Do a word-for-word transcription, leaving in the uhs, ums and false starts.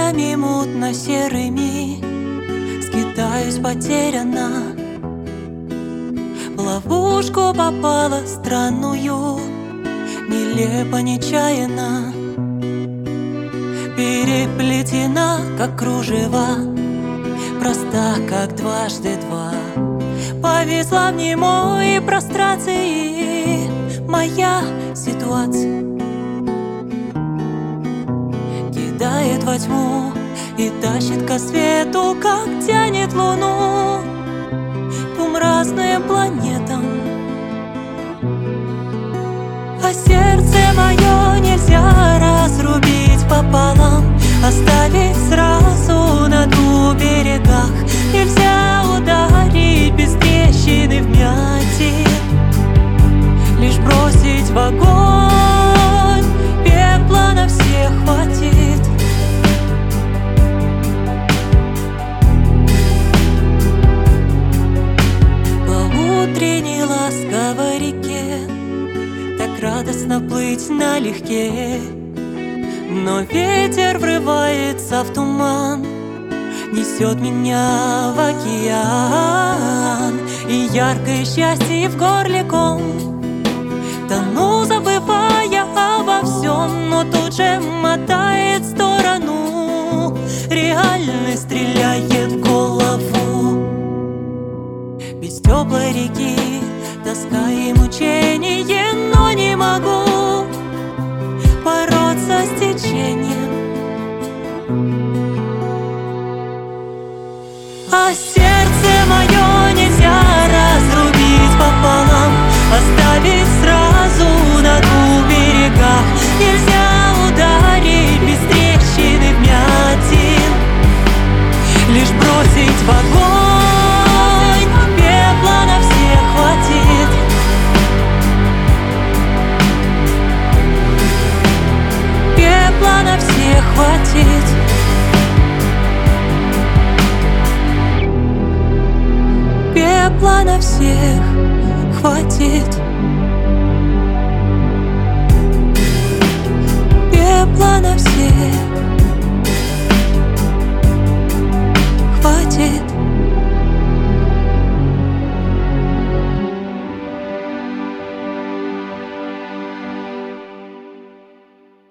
мыслями мутно-серыми скитаюсь потеряна. В ловушку попала странную, нелепо, нечаянно, переплетена, как кружева, проста, как дважды два. Повисла в немой прострации моя ситуация, кидает во тьму и тащит ко свету, как тянет луну к двум разным планетам. А сердце мое нельзя разрубить пополам, оставить сразу на двух берегах. Нельзя ударить без трещины вмятин, лишь бросить в огонь, пепла на всех хватит. По утренней ласковой реке так радостно плыть налегке, но ветер врывается в туман, несет меня в океан, и яркое счастье в горле ком. Тону, забывая обо всем, но тут же мотает в сторону, реальность стреляет в голову. Без теплой реки тоска и мучение, но не могу бороться с течением. А сердце мое нельзя разрубить пополам, оставить сразу на двух берегах. Нельзя ударить без трещины вмятин, лишь бросить в огонь, пепла на всех хватит. Пепла на всех хватит. Пепла на всех хватит. Пепла на всех.